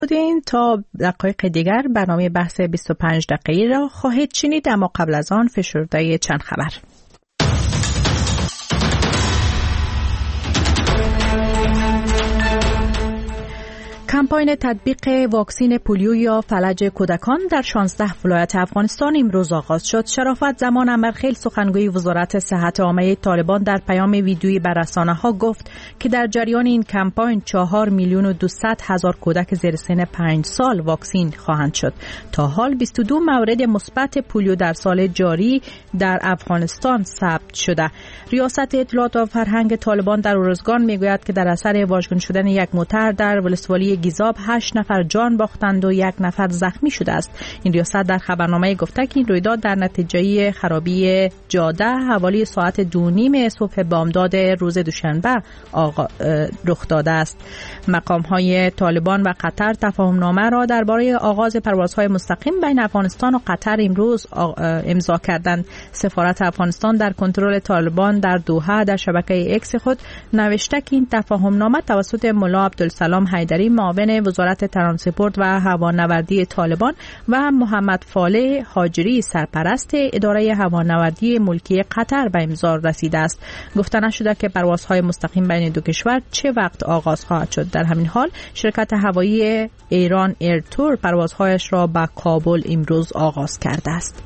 بودین. تا دقایق دیگر برنامه بحث 25 دقیقه‌ای را خواهید شنید، اما قبل از آن فشرده چند خبر. کمپاین تطبیق واکسین پولیو یا فلج کودکان در 16 ولایت افغانستان امروز آغاز شد. شرافت زمان امرخیل سخنگوی وزارت صحت عامه طالبان در پیام ویدیویی به رسانه‌ها گفت که در جریان این کمپاین 4,200,000 کودک زیر سن 5 سال واکسین خواهند شد. تا حال 22 مورد مثبت پولیو در سال جاری در افغانستان ثبت شده. ریاست اطلاعات و فرهنگ طالبان در ارزگان میگوید که در اثر واژگون شدن یک موتر در ولسوالی گیزاب 8 نفر جان باختند و 1 نفر زخمی شده است. این ریاست در خبرنامه گفته که این رویداد در نتیجه خرابی جاده حوالی ساعت 2:30 صبح بامداد روز دوشنبه رخ داده است. مقام‌های طالبان و قطر تفاهمنامه را درباره آغاز پروازهای مستقیم بین افغانستان و قطر امروز امضا کردند. سفارت افغانستان در کنترل طالبان در دوحه در شبکه اکس خود نوشته که این تفاهمنامه توسط ملا عبدالسلام حیدری معاون وزارت ترانسپورت و هوانوردی طالبان و محمد فالح هاجری سرپرست اداره هوانوردی ملکی قطر به امضا رسیده است. گفته نشده که پروازهای مستقیم بین دو کشور چه وقت آغاز خواهد شد. در همین حال شرکت هوایی ایران ایرتور پروازهایش را به کابل امروز آغاز کرده است.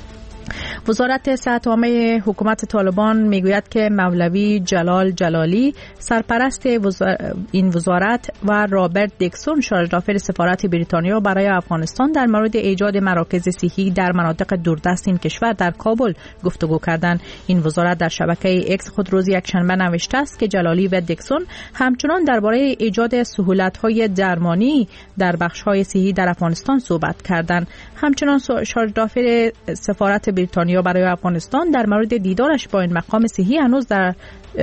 وزارت صحت عامه حکومت طالبان میگوید که مولوی جلال جلالی سرپرست این وزارت و رابرت دیکسون شارژدافر سفارت بریتانیا برای افغانستان در مورد ایجاد مراکز صحی در مناطق دوردست این کشور در کابل گفتگو کردند. این وزارت در شبکه اکس خود روز یکشنبه نوشته است که جلالی و دیکسون همچنان درباره ایجاد سهولت‌های درمانی در بخش‌های صحی در افغانستان صحبت کردند. همچنان شارژدافر سفارت بریتانیا برای افغانستان در مورد دیدارش با این مقام صحی هنوز در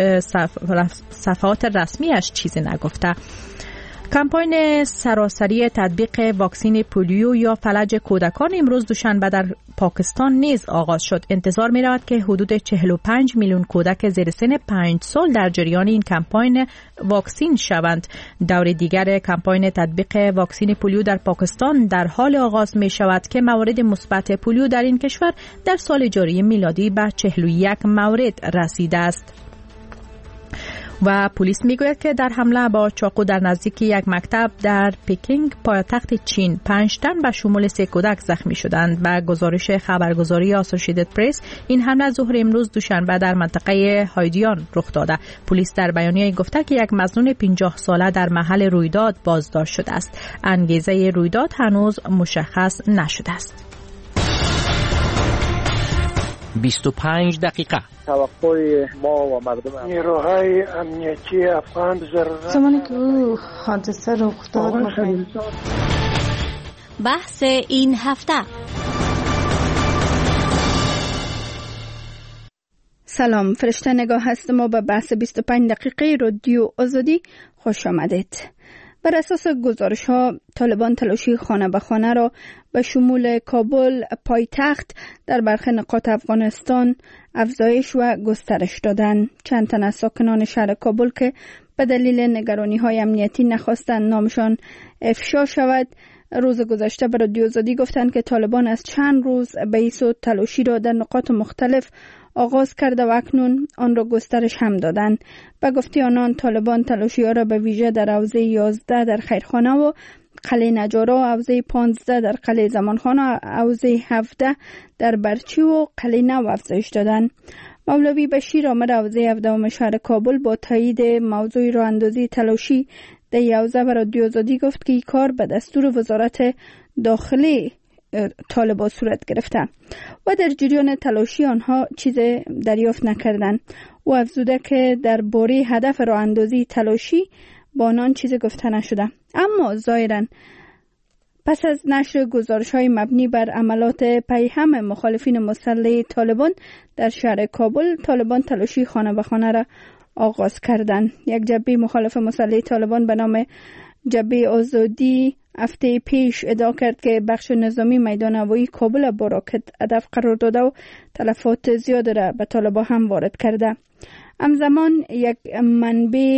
صفحات رسمیش چیزی نگفته. کمپاین سراسری تطبیق واکسین پولیو یا فلج کودکان امروز دوشنبه در پاکستان نیز آغاز شد. انتظار می رود که حدود 45 میلیون کودک زیر سن 5 سال در جریان این کمپاین واکسین شوند. دور دیگر کمپاین تطبیق واکسین پولیو در پاکستان در حال آغاز می شود که موارد مثبت پولیو در این کشور در سال جاری میلادی به 41 مورد رسیده است. و پلیس میگوید که در حمله با چاقو در نزدیکی یک مکتب در پکینگ پایتخت چین 5 تن به شمول 3 کودک زخمی شدند. به گزارش خبرگزاری اسوسییتد پرس این حمله ظهر امروز دوشنبه در منطقه هایدیان رخ داده. پلیس در بیانیه گفته که یک مظنون 50 ساله در محل رویداد بازداشت شده است. انگیزه رویداد هنوز مشخص نشده است. 25 دقیقه. توقع ما و مردم نیروهای امنیتی افغان زمانی که حادثه رخ داد بحث این هفته. سلام، فرشته نگاه هستم و به بحث 25 دقیقه رادیو آزادی خوش آمدید. بر اساس گزارش ها طالبان تلاشی خانه به خانه را به شمول کابل پایتخت در برخی نقاط افغانستان افزایش و گسترش دادند. چند تن از ساکنان شهر کابل که به دلیل نگرانی های امنیتی نخواستند نامشان افشا شود روز گذشته به رادیو آزادی گفتند که طالبان از چند روز به این سو تلاشی را در نقاط مختلف آغاز کرده و اکنون آن را گسترش هم دادند. به گفته آنان طالبان تلاشی ها را به ویژه در حوزه 11 در خیرخانه و قلعه نجارا، حوزه 15 در قلعه زمانخانه، حوزه 17 در برچی و قلعه نو افزایش دادند. مولوی بشیر آمر حوزه 17 شهر کابل با تایید موضوع راه اندازی تلاشی در حوزه به رادیو آزادی گفت که این کار به دستور وزارت داخلی طالبان صورت گرفته و در جریان تلاشی آنها چیز دریافت نکردند. او افزوده که در باره هدف راه اندازی تلاشی با آنان چیز گفته نشده. اما ظاهراً پس از نشر گزارش‌های مبنی بر عملات پیهم مخالفین مسلح طالبان در شهر کابل، طالبان تلاشی خانه به خانه را آغاز کردند. یک جبهه مخالف مسلح طالبان به نام جبهه آزادی هفته پیش ادعا کرد که بخش نظامی میدان هوایی کابل با راکت هدف قرار داده و تلفات زیاد را به طالبان هم وارد کرده. همزمان یک منبع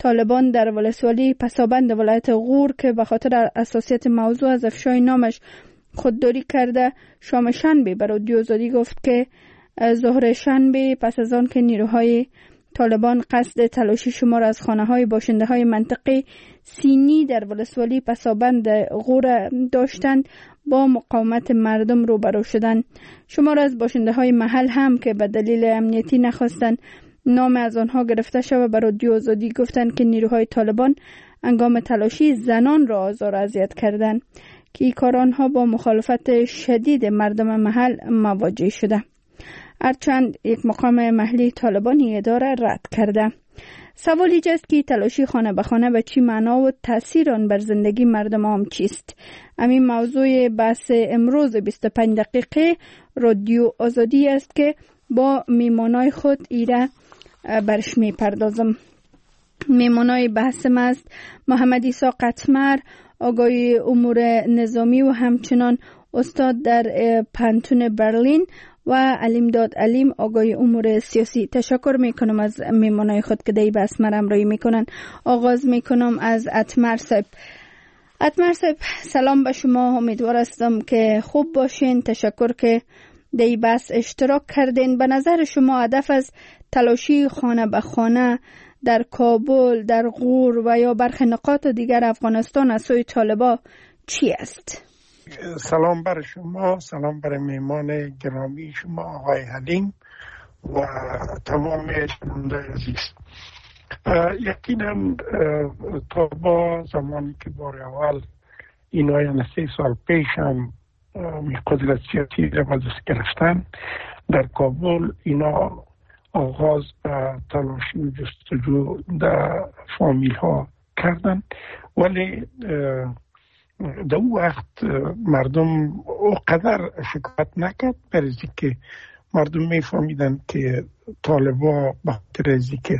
طالبان در ولسوالی پسابند ولایت غور که به خاطر حساسیت موضوع از افشای نامش خودداری کرده شام شنبه بر رادیو آزادی گفت که ظهر شنبه پس از آن که نیروهای طالبان قصد تلاشی شمار از خانه‌های باشنده‌های منطقه سینی در ولسوالی پسابند غور داشتند با مقاومت مردم روبرو شدند. شمار از باشنده‌های محل هم که به دلیل امنیتی نخواستند نام از آنها گرفته شود به رادیو آزادی گفتند که نیروهای طالبان هنگام تلاشی زنان را آزار و اذیت کردند که کار آنها با مخالفت شدید مردم محل مواجه شده. هرچند یک مقام محلی طالبانی اداره رد کرده. سوال ایجاست که تلاشی خانه به خانه به چی معنا و تاثیر آن بر زندگی مردم عام چیست؟ همین موضوع بحث امروز 25 دقیقه رادیو آزادی است که با میمانای خود ایره برش می پردازم. میمانای بحثم است محمد عیسی قطمر، آقای امور نظامی و همچنان استاد در پانتون برلین و علیمداد علیم آقای امور سیاسی. تشکر میکنم از میمانای خود که دی بحث مرا همراهی میکنن. آغاز میکنم از اتمر صاحب. اتمر صاحب سلام به شما، امیدوار هستم که خوب باشین. تشکر که دی بحث اشتراک کردین. به نظر شما هدف از تلاشی خانه به خانه در کابل، در غور و یا برخی نقاط دیگر افغانستان از سوی طالبان چی است؟ سلام بر شما، سلام بر میمان گرامی شما آقای حلیم و تمام شنوندگان عزیز. یقینا تا با زمانی که بار اول اینا یعنی 3 سال پیش هم قدرت سیاسی را به دست گرفتن در کابل، اینا آغاز تلاشی و جستجو در فامیل ها کردن، ولی در اون وقت مردم اونقدر شکایت نکرد، برای که مردم میفهمیدن که طالبا به خاطر از که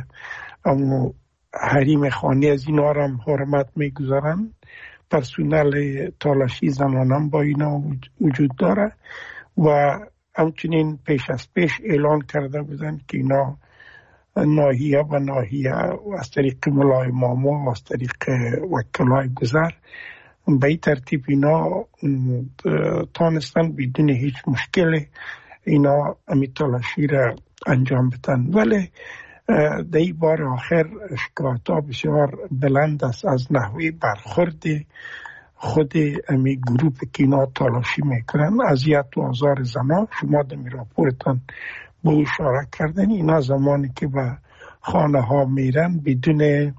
حریم خانه از اینا را هم حرمت میگذارن، پرسونل تالاشی زنان هم با اینا وجود داره و همچنین پیش از پیش اعلان کرده بودن که اینا ناحیه و ناحیه و از طریق ملای ماما و از طریق وکلای گذر به این ترتیب اینا تانستن بدون هیچ مشکل اینا امی تلاشی را انجام بدن. ولی در این بار آخر شکایت ها بسیار بلند است از نحوه برخورد خود امی گروپ که اینا تلاشی میکنن، اذیت و آزار زنان. شما در راپورتان به اشاره کردن اینا زمانی که به خانه ها میرن بدون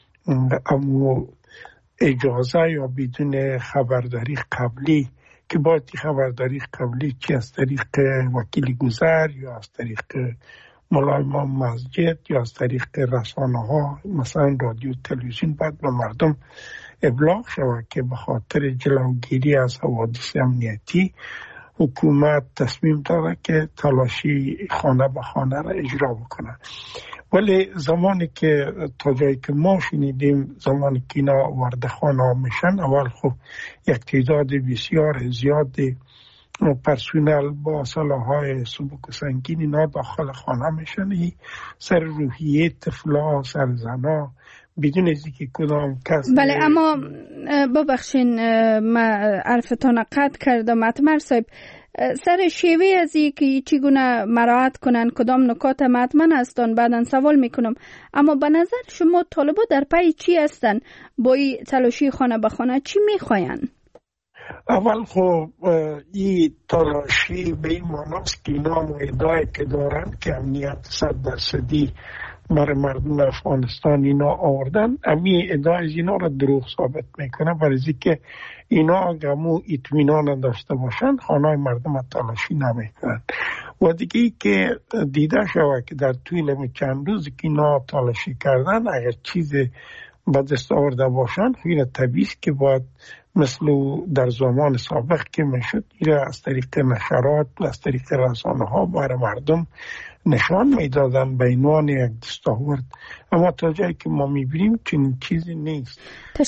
اجازه یا بدون خبرداری قبلی، که باید خبرداری قبلی چی از طریق وکیل گذر یا از طریق مولای امام مسجد یا از طریق رسانه ها مثلا رادیو تلویزیون باید به مردم ابلاغ شود که به خاطر جلوگیری از حوادث امنیتی حکومت تصمیم داره که تلاشی خانه به خانه را اجرا بکنه. ولی زمانی که تا جایی که ما شنیدیم زمانی که اینا وارد خانه میشن، اول خب یک تعداد بسیار زیاد پرسونل با سلاح‌های سبک و سنگین اینا داخل خانه میشن، سر روحیه طفلا، سر زنا، بدون از اینکه کدام کس. بله، اما ببخشین ما عرفتان قطع کردم اتمر صاحب. سر شیوه از اینکه چگونه مراعات کنن کدام نکات مطمئن هستن بعدن سوال میکنم، اما به نظر شما طالبا در پای چی هستن؟ با این تلاشی خانه به خانه چی میخواین؟ اول خب این تلاشی به این معناست که اینا ادعایی که دارن که امنیت 100% برای مردم افغانستان اینا آوردن، امی ادعای اینا را دروغ ثابت میکنه، برای که اینا گمو اطمینان داشته باشن خانه مردم تلاشی نمیکنن. و دیگه ای که دیده شود که در طول چند روز که اینا تلاشی کردن اگر چیز به دست آورده باشن خیلی طبیعی است که باید مثل در زمان سابق که میشد اینا از طریق نشرات و از طریق رسانه ها برای مردم نشان میدادن به عنوان یک دستاورد، اما تا جایی که ما میبینیم چنین چیزی نیست.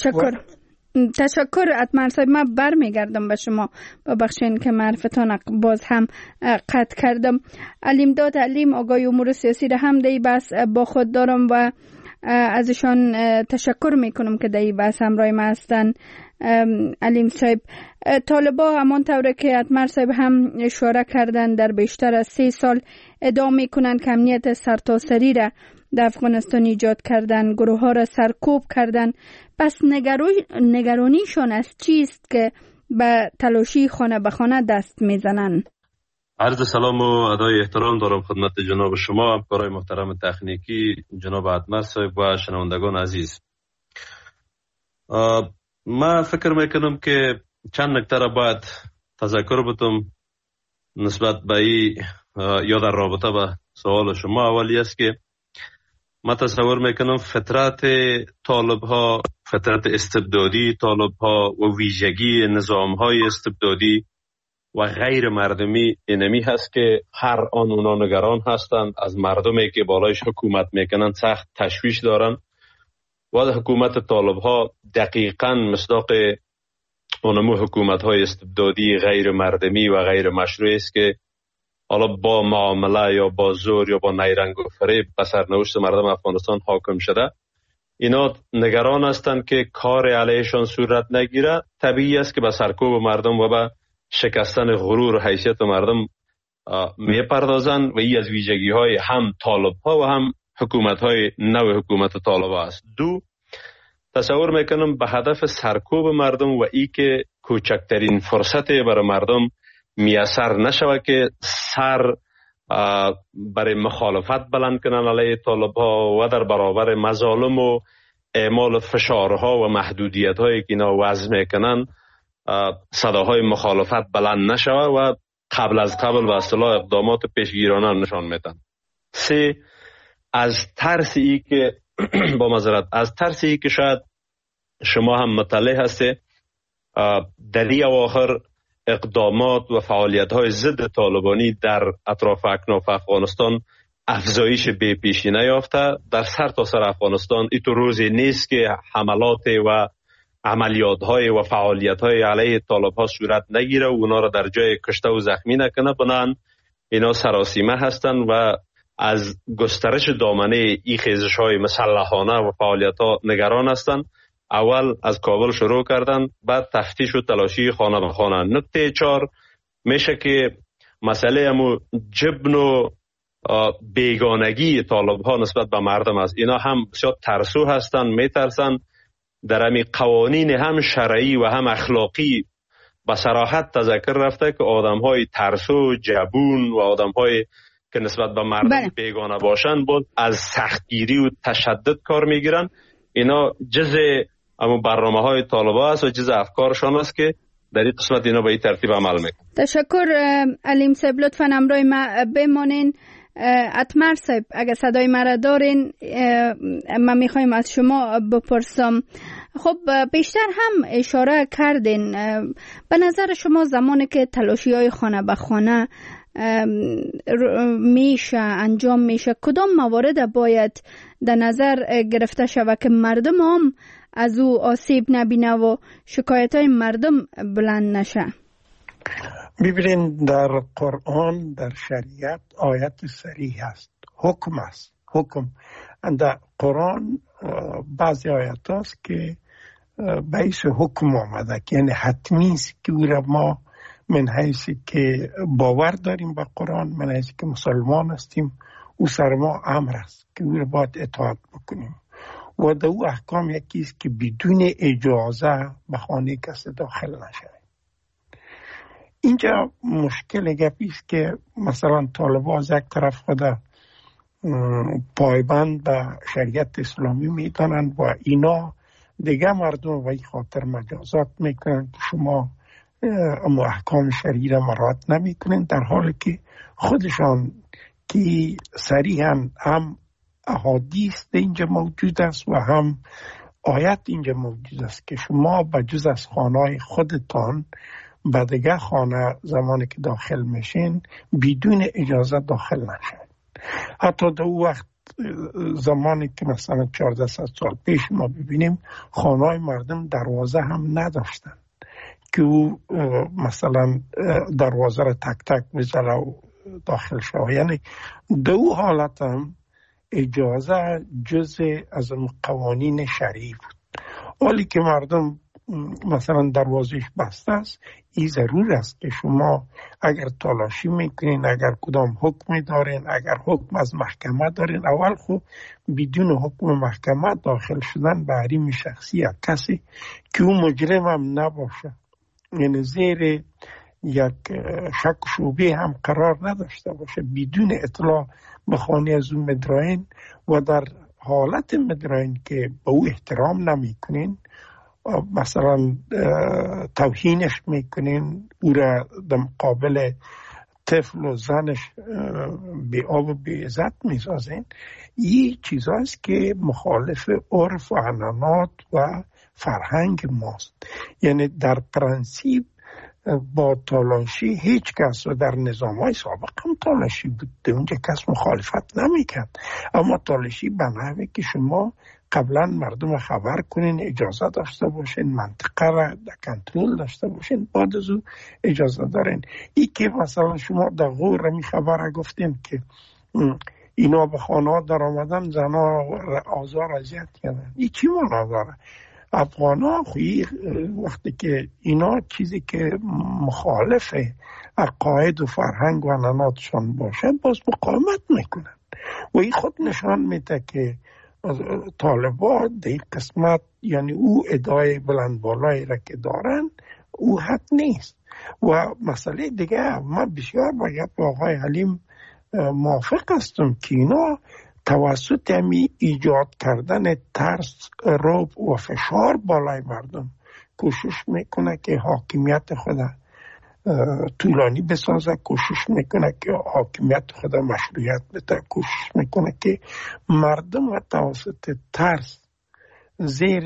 تشکر اتمر صاحب. من برمیگردم به شما، ببخشین که معرفتان باز هم قطع کردم. علیمداد علیم آقای امور سیاسی را هم دی بس با خود دارم و ازشان تشکر میکنم که در این بحث همراه ما هستن. علیم صاحب، طالبا همان طوره که اتمر صاحب هم اشاره کردن در بیشتر از 3 سال ادعا میکنن که امنیت سرتاسری را در افغانستان ایجاد کردن، گروه ها را سرکوب کردن. پس نگرانیشان از چیست که به تلاشی خانه به خانه دست میزنن؟ عرض سلام و ادای احترام دارم خدمت جناب شما، همکارای محترم تکنیکی، جناب اتمر صاحب و شنوندگان عزیز. من فکر میکنم که چند نکته را باید تذکر بدم نسبت به این یا در رابطه با سوال شما. اولی است که من تصور میکنم فطرت طالب ها، فطرت استبدادی طالب ها و ویژگی نظام های استبدادی و غیر مردمی اینمی هست که هر آن اونا نگران هستند از مردمی که بالایش حکومت میکنن، سخت تشویش دارن و حکومت طالب ها دقیقاً مصداق اونمو حکومت های استبدادی غیر مردمی و غیر مشروعی است که حالا با معامله یا با زور یا با نیرنگ و فریب به سرنوشت مردم افغانستان حاکم شده. اینا نگران هستند که کار علیهشان صورت نگیره. طبیعی است که به سرکوب مردم و به شکستن غرور و حیثیت مردم میپردازن و این از ویژگی های هم طالب ها و هم حکومت های نو حکومت طالب ها است. دو، تصور میکنم به هدف سرکوب مردم و ای که کوچکترین فرصت برای مردم میسر نشوه که سر برای مخالفت بلند کنن علیه طالب ها و در برابر مظالم و اعمال فشارها و محدودیت هایی که اینا وضع میکنن صداهای مخالفت بلند نشوه و قبل از قبل به اصطلاح اقدامات پیشگیرانه نشان میدن. 3، از ترس ای که با معذرت از ترس ای که شاید شما هم مطلع هسته در این اواخر اقدامات و فعالیت های ضد طالبانی در اطراف اکناف افغانستان افزایش بی پیشی نیافته. در سر تا سر افغانستان این تو روزی نیست که حملات و عملیات های و فعالیت های علیه طالب ها صورت نگیره و اونا را در جای کشته و زخمی نکنه. بنابراین اینا سراسیمه هستند و از گسترش دامنه این خیزش های مسلحانه و فعالیت ها نگران هستند. اول از کابل شروع کردن، بعد تفتیش و تلاشی خانه به خانه. نکته 4 میشه که مسئله همو جبن و بیگانگی طالب ها نسبت به مردم است. اینا هم بسیار ترسو هستند، میترسن در همی قوانین هم شرعی و هم اخلاقی به صراحت تذکر رفته که آدم های ترسو، جبون و آدم های که نسبت به مردم بیگانه باشن بود از سختگیری و تشدد کار میگیرن. اینا جز اما برنامه های طالبا است و جز افکارشان است که در این قسمت اینا به این ترتیب عمل میکنن. تشکر علیم صاحب، لطفاً همراه ما بمانین. اتمر صاحب، اگر صدای مرا دارین من میخوایم از شما بپرسم. خب بیشتر هم اشاره کردین، به نظر شما زمانی که تلاشی های خانه به خانه میشه انجام میشه، کدام موارد باید در نظر گرفته شود که مردم هم از او آسیب نبینه و شکایت های مردم بلند نشه؟ ببینید در قرآن، در شریعت آیت صریح است، حکم است. حکم در قرآن بعضی آیات است که باعث حکم آمده که یعنی حتمی است که او را ما من حیثی که باور داریم به قرآن، من حیثی که مسلمان هستیم، او سر ما امر است که او را باید اطاعت بکنیم و در او احکام یکی است که بدون اجازه به خانه کسی داخل نشه. اینجا مشکل گپی است که مثلا طالبان از یک طرف خود پایبند به شریعت اسلامی میدانند و اینا دیگه مردم و این خاطر مجازات میکنند که شما اما احکام شرعی را مراعات نمیکنند، در حالی که خودشان که صریحاً هم احادیث اینجا موجود است و هم آیت اینجا موجود است که شما بجز از خانه خودتان به دیگه خانه زمانی که داخل میشین بدون اجازه داخل نشین. حتی در اون وقت زمانی که مثلا 1400 سال پیش ما ببینیم خانه مردم دروازه هم نداشتن که او مثلا دروازه را تک تک بزنه و داخل شد. یعنی در اون حالت هم اجازه جزء از قوانین شرعی بود. حالی که مردم مثلا دروازش بسته است، این ضرور است که شما اگر تلاشی میکنین، اگر کدام حکمی دارین، اگر حکم از محکمه دارین، اول خب بدون حکم محکمه داخل شدن به حریم شخصی کسی که اون مجرم هم نباشه، یعنی زیر یک شک شبهه هم قرار نداشته باشه، بدون اطلاع به خانه از اون مدرعین و در حالت مدرعین که به او احترام نمیکنین، مثلا توهینش میکنین، او را در مقابل طفل و زنش به آب و به عزت میسازین، این چیزاست که مخالف عرف و عنعنات و فرهنگ ماست. یعنی در پرنسیپ با تالاشی هیچ کس، و در نظام‌های سابق هم تالاشی بود، اونجا کس مخالفت نمیکرد، اما تالاشی به نحوی که شما قبلا مردم خبر کنین، اجازه داشته باشین، منطقه را در کنترل داشته باشین، بعد از او اجازه دارین. ای که مثلا شما در غور می خبر گفتین که اینا به خانه در آمدن زنا آزار اذیت کردن، ای چی معنا داره؟ افغانا خویی وقتی که اینا چیزی که مخالف عقاید و فرهنگ و عنعناتشان باشه باز مقاومت میکنن و این خود نشان میده که طالبان در این قسمت، یعنی او ادعای بلند بالایی را که دارن او حق نیست. و مسئله دیگه، من بسیار باید با آقای حلیم موافق هستم که اینا توسط همی ایجاد کردن ترس، رعب و فشار بالای مردم کوشش میکنه که حاکمیت خود طولانی بسازه، کوشش میکنه که حاکمیت خود مشروعیت بده، کوشش میکنه که مردم توسط ترس زیر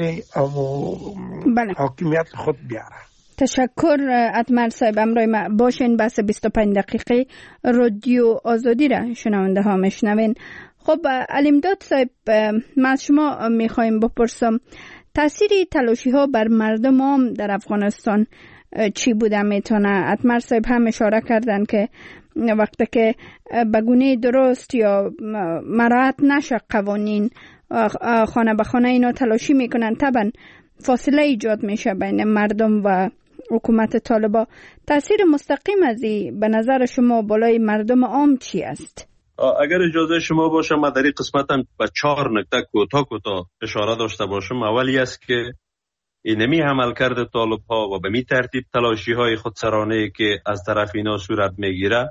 حاکمیت خود بیاره. تشکر اتمر صاحب. امروی ما باشین. بس 25 دقیقه رادیو آزادی را شنونده ها میشنوین. خب علیمداد صاحب، من از شما میخوایم بپرسم تاثیر تلاشی ها بر مردم عام در افغانستان چی بوده میتونه؟ اتمر صاحب هم اشاره کردن که وقتی که بگونه درست یا مراعات نشه قوانین، خانه به خانه اینا تلاشی میکنن، طبعا فاصله ایجاد میشه بین مردم و حکومت طالبان. تاثیر مستقیم از این به نظر شما بالای مردم عام چی است؟ اگر اجازه شما باشه من در این قسمت هم به 4 نکته کوتاه اشاره داشته باشم. اولی است که اینمی عمل کرده طالب ها و به می ترتیب تلاشی های خودسرانه که از طرف اینا صورت میگیره،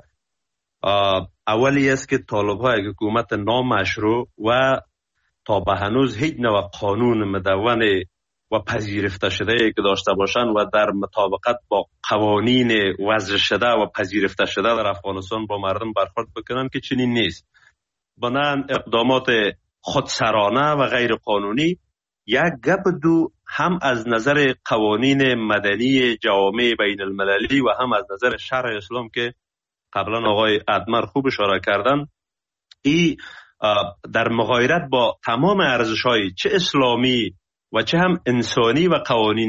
اولی است که طالب ها یک حکومت نامشروع و تا به هنوز هیچ نوع قانون مدون و پذیرفته شده که داشته باشند و در مطابقت با قوانین وضع شده و پذیرفته شده در افغانستان با مردم برخورد بکنن که چنین نیست. بنابراین اقدامات خودسرانه و غیر قانونی یک گپ دو، هم از نظر قوانین مدنی جوامع بین المللی و هم از نظر شرع اسلام که قبلا آقای ادمر خوب اشاره کردن، این در مغایرت با تمام ارزش‌های چه اسلامی و چه هم انسانی و قوانین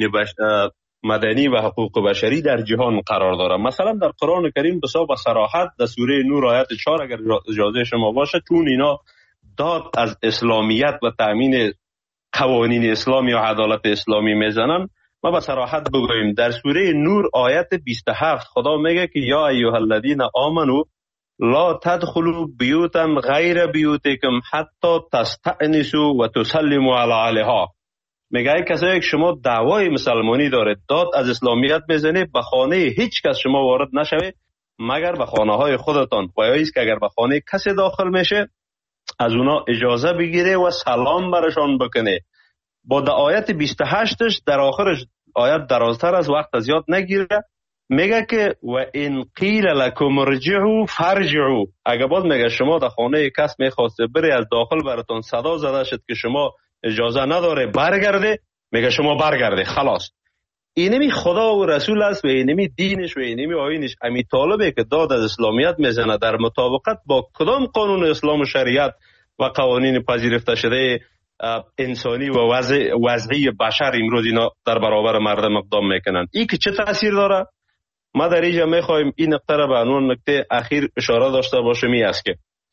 مدنی و حقوق بشری در جهان قرار داره. مثلا در قرآن کریم به صراحت در سوره نور آیت 4 اگر اجازه شما باشه، چون اینا داد از اسلامیت و تأمین قوانین اسلامی و عدالت اسلامی میزنن، ما به صراحت بگوییم در سوره نور آیت 27 خدا میگه که یا ایها الذین آمنو لا تدخلوا بیوتا غیر بیوتکم حتی تستأنسوا و تسلموا علی اهلها. میگه کسایی که شما دعوای مسلمانی دارید، داد از اسلامیت میزنه، به خانه هیچ کس شما وارد نشوید مگر به خانه های خودتان، و یا ایست که اگر به خانه کسی داخل میشه از اونا اجازه بگیره و سلام برشان بکنه. با در آیت 28ش در آخرش آیت درازتر از وقت زیاد نگیره، میگه که و ان قیل لکم ارجعوا فارجعوا. اگر باز میگه شما در خانه کس میخواسته بری، از داخل براتون صدا زده شد که شما اجازه نداره برگرده، میگه شما برگرده، خلاص. اینمی خدا و رسول است و اینمی دینش و اینمی آیینش. امی طالبه که داد از اسلامیت میزنه در مطابقت با کدام قانون اسلام و شریعت و قوانین پذیرفته شده انسانی و وضعی بشر امروز اینا در برابر مردم اقدام میکنن. این که چه تاثیر داره؟ ما در اینجا میخوایم این نقطه را به عنوان نکته اخیر اشاره داشته باشم. این است که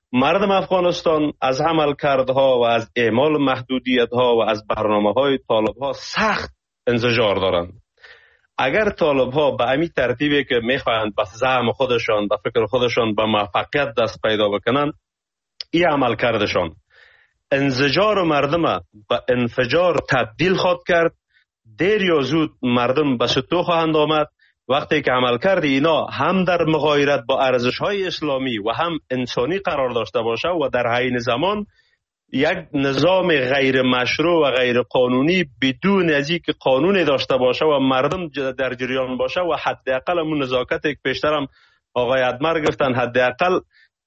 مردم افغانستان از عملکردها و از اعمال محدودیت‌ها و از برنامه‌های طالب‌ها سخت انزجار دارند. اگر طالب‌ها به همین ترتیبی که می‌خواهند به زعم خودشان، به فکر خودشان به موفقیت دست پیدا بکنند، این عملکردشان انزجار مردم به انفجار تبدیل خواهد کرد. دیر یا زود مردم به ستو خواهند آمد. وقتی که عملکرد اینا هم در مغایرت با ارزش‌های اسلامی و هم انسانی قرار داشته باشه و در عین زمان یک نظام غیر مشروع و غیر قانونی بدون از اینکه قانونی داشته باشه و مردم در جریان باشه و حداقل همون نزاکتی که پیشترم آقای ادمر گفتن، حداقل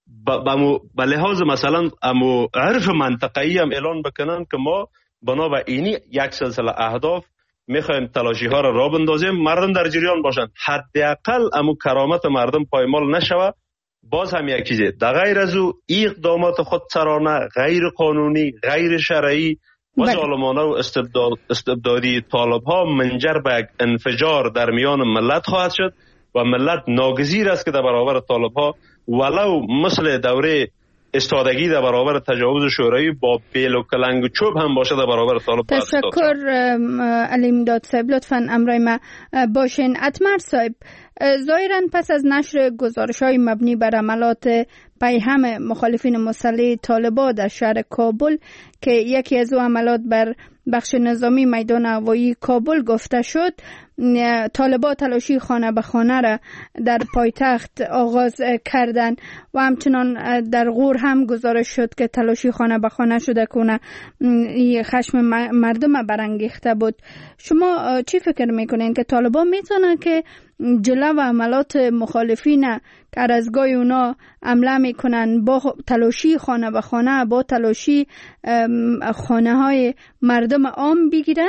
به لحاظ مثلا امو عرف منطقه‌ای هم اعلان بکنن که ما بنا به اینی یک سلسله اهداف میخوایم تلاشی ها را بندازیم، مردم در جریان باشند، حداقل امو کرامت مردم پایمال نشوه. باز هم یک چیزه در غیر از او اقدامات خودسرانه، غیر قانونی، غیر شرعی و ظالمانه و استبدادی طالب ها منجر به یک انفجار در میان ملت خواهد شد و ملت ناگزیر است که در برابر طالب ها ولو مثل دوره استادگی در برابر تجاوز شورایی با بیل و کلنگ و چوب هم باشه در برابر طالب. تشکر علی امداد صاحب، لطفاً امرای ما باشین. اتمر صاحب، ظاهراً پس از نشر گزارش‌های مبنی بر عملات پیهم مخالفین مسلح طالبان در شهر کابل که یکی از او عملات بر بخش نظامی میدان هوایی کابل گفته شد، طالبان تلاشی خانه به خانه را در پایتخت آغاز کردند و همچنان در غور هم گزارش شد که تلاشی خانه به خانه شده کنه خشم مردم برانگیخته بود. شما چی فکر میکنین که طالبان میتونن که جلو و عملات مخالفین که از گاهی اونا حمله میکنن با تلاشی خانه به خانه، با تلاشی خانه های مردم عام بگیرن؟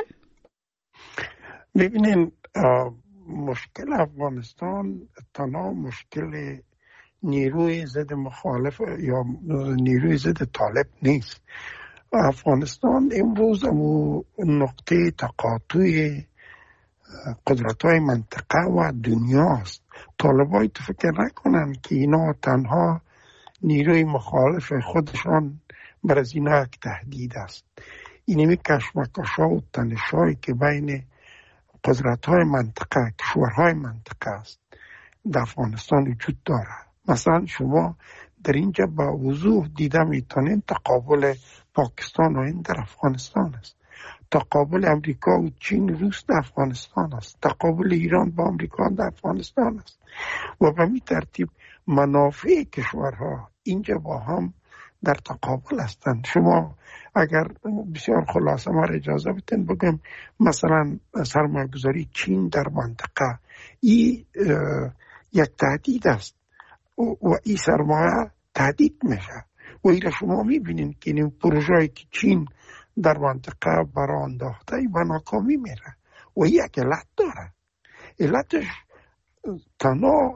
ببینین، مشکل افغانستان تنها مشکل نیروی ضد مخالف یا نیروی ضد طالب نیست. افغانستان امروز نقطه تقاطع قدرت‌های منطقه و دنیاست. طالبای تو فکر نکنن که اینا تنها نیروی مخالف خودشان بر از اینا یک تهدید است. اینمی کشمکش‌ها و تنش‌هایی که بین قدرت‌های منطقه، کشورهای منطقه است در افغانستان وجود دارد. مثلا شما در اینجا با وضوح دیده میتونید تقابل پاکستان و هند در افغانستان است، تقابل امریکا و چین روس در افغانستان است، تقابل ایران با امریکا در افغانستان است و به می ترتیب منافع کشورها اینجا با هم در تقابل هستند. شما اگر بسیار خلاصه ما اجازه بدین بگم مثلا سرمایه‌گذاری چین در منطقه این یک تهدید است و این سرمایه تهدید میشه و این شما میبینید که این پروژه‌ای که چین در منطقه برای انداخته به ناکامی میره و یک علت داره. علتش تنها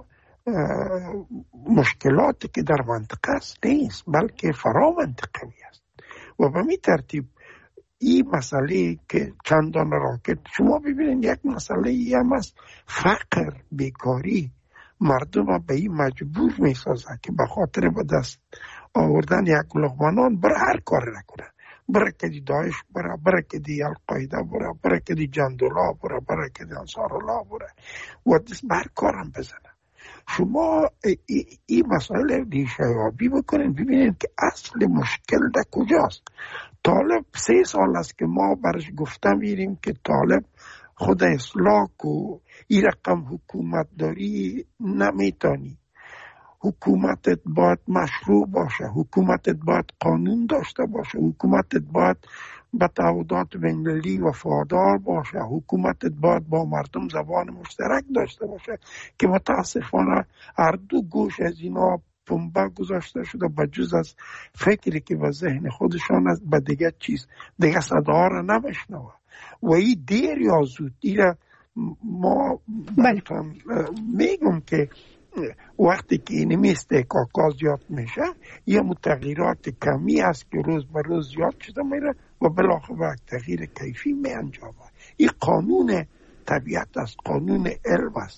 مشکلاتی که در منطقه است نیست بلکه فرا منطقوی است و به می ترتیب این مسئله که چندان راکت شما ببینید یک مسئله هم است، فقر، بیکاری مردم به این مجبور می سازه که به خاطر به دست آوردن یک لقمه نان بر هر کار نکنه، برای که دی داعش بره، برای که دی القاعده بره، برای که دی جندولا بره، برای که دی انصارالله بره و دست بر کارم بزنه. شما این مسئله ریشه یابی بکنین ببینید که اصل مشکل در کجاست. طالب 3 سال است که ما برش گفته میریم که طالب خود اصلاح و این رقم حکومت داری نمیتانی. حکومتت باید مشروع باشه، حکومتت باید قانون داشته باشه، حکومتت باید به تعهدات بین‌المللی وفادار باشه، حکومتت باید با مردم زبان مشترک داشته باشه که متاسفانه هر دو گوش از اینا پنبه گذاشته شده به جز از فکری که به ذهن خودشان است به دیگه چیز دیگه صدا را نمیشنوه و این دیر یا زود دیره. ما میگم که وقتی که اینمی استحقاقات زیاد میشه یه تغییرات کمی است که روز به روز زیاد شده میره و بالاخره تغییر کیفی می انجامه. این قانون طبیعت است، قانون علم است.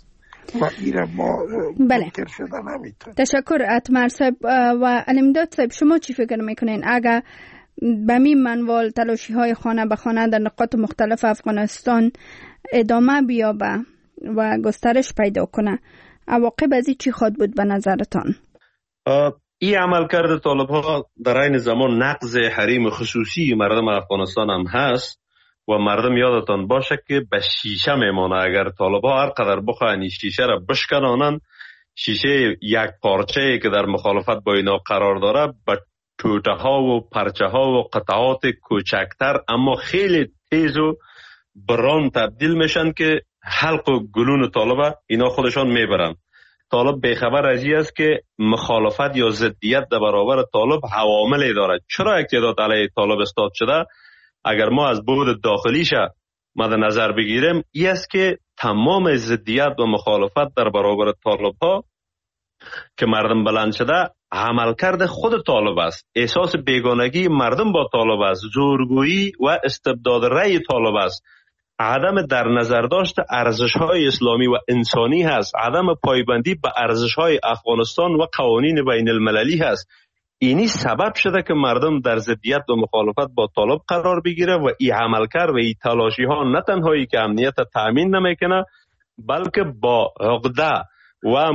و ایره ما منکر شده نمیتون. تشکر اتمر صاحب. و علمداد صاحب شما چی فکر میکنین اگر به می منوال تلاشی های خانه به خانه در نقاط مختلف افغانستان ادامه بیابه و گسترش پیدا کنه، عواقب از چی خواهد بود به نظرتان؟ این عملکرد طالب ها در این زمان نقض حریم خصوصی مردم افغانستان هم هست و مردم یادتان باشه که به شیشه میمانه. اگر طالب ها هر قدر بخواهند شیشه را بشکنانند، شیشه یک پارچه که در مخالفت با اینا قرار داره به توته ها و پرچه ها و قطعات کوچکتر اما خیلی تیز و بران تبدیل میشن که حلق و گلون طالب اینا خودشان میبرن. طالب بیخبر از این است که مخالفت یا ضدیت در برابر طالب عواملی دارد. چرا یک تعداد علیه طالب استاد شده؟ اگر ما از بعد داخلیش مد نظر بگیریم، این است که تمام ضدیت و مخالفت در برابر طالب ها که مردم بلند شده عملکرد خود طالب است. احساس بیگانگی مردم با طالب است، زورگویی و استبداد رأی طالب است، عدم در نظر داشت ارزش‌های اسلامی و انسانی هست، عدم پایبندی به ارزش‌های افغانستان و قوانین بین المللی هست. اینی سبب شده که مردم در ضدیت و مخالفت با طالب قرار بگیره و این عملکرد و این تلاشی‌ها نه تنهایی که امنیت تأمین نمیکنه، بلکه با عقده و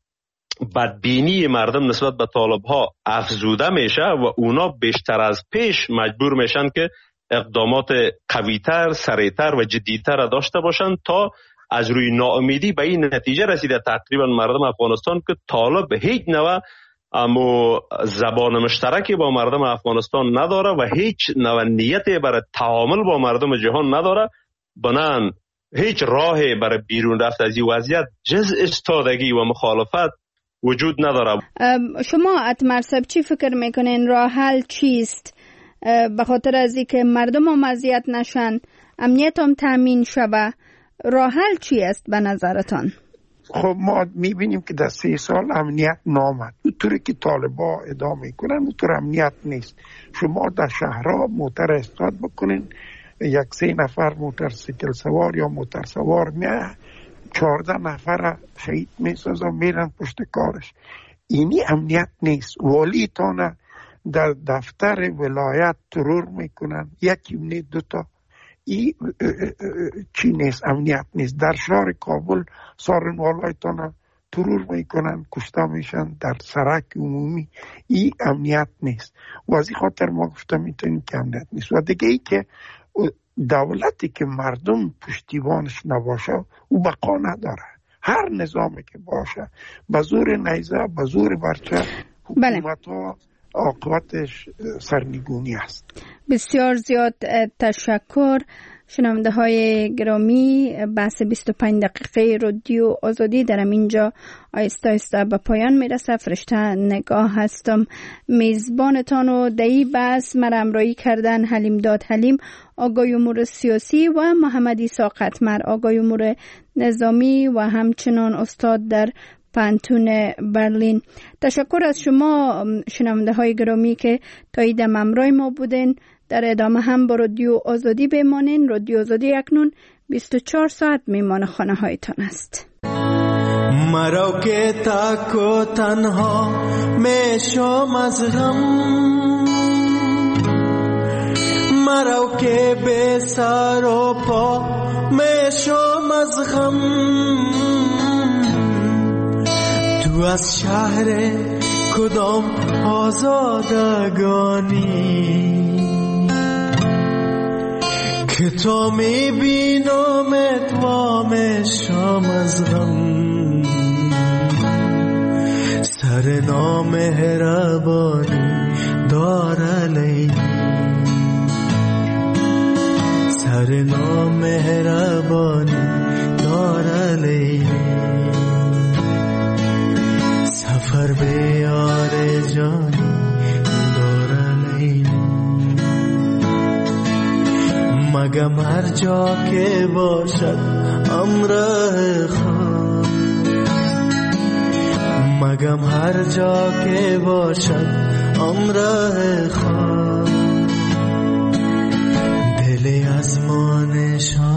بدبینی مردم نسبت به طالب ها افزوده میشه و اونا بیشتر از پیش مجبور میشن که اقدامات قویتر، سریعتر و جدیتر داشته باشند تا از روی ناامیدی به این نتیجه رسیده تقریبا مردم افغانستان که طالب هیچ نوع زبان مشترکی با مردم افغانستان نداره و هیچ نوع نیتی برای تعامل با مردم جهان نداره، بنان هیچ راهی برای بیرون رفت از این وضعیت جز استادگی و مخالفت وجود نداره. شما اتمر صاحب چی فکر میکنین راه حل چیست؟ به خاطر از اینکه مردم هم اذیت نشن، امنیت هم تامین شوه، راه حل چی است به نظرتان؟ خب ما میبینیم که در 3 سال امنیت نامد. اونطوری که طالبا ادامه میکنن اونطور امنیت نیست. شما در شهرها موتر استاد بکنین، 1-3 نفر موتورسیکل سوار یا موتر سوار میه 14 نفر شهید میسازن میرن پشت کارش. اینی امنیت نیست. والیتان در دفتر ولایت ترور میکنن، یکی نه 2 تا. این چی نیست؟ امنیت نیست. در شهر کابل سارنوالایتان ترور میکنن، کشته میشن در سرک عمومی. این امنیت نیست و از این خاطر ما گفتم میتونیم که امنیت نیست. و دیگه ای که دولتی که مردم پشتیبانش نباشه او بقا نداره. هر نظامی که باشه به زور نیزه، به زور برچه، حکومت ها عاقبتش سرنگونی است. بسیار زیاد تشکر. شنونده های گرامی، بحث 25 دقیقه رادیو آزادی در اینجا آیسته آیسته به پایان میرسه. فرشته نگاه هستم، میزبانتان و دهی بحث مرا همراهی کردن حلیمداد حلیم، آقای امور سیاسی، و محمد عیسی قطمر، آقای امور نظامی و همچنان استاد در پانتون برلین. تشکر از شما شنونده های گرامی که تا ایدم همراه ما بودین. در ادامه هم با رادیو آزادی بمانین. رادیو آزادی اکنون 24 ساعت میمان خانه هایتان است. مرو که تک و تنها میشم از غم، مرو که بے سر و پا میشم از غم. تو از شهر کدام آزادگانی که تو میبینمت و میشم از غم. سر نامهربانی داره لیلی، سر نامهربانی داره لیلی. سفر به یار جانی داره لیلی. مگم هر جا که باشد امره خواست، مگم هر جا که باشد امره خواست. دل از ما نشان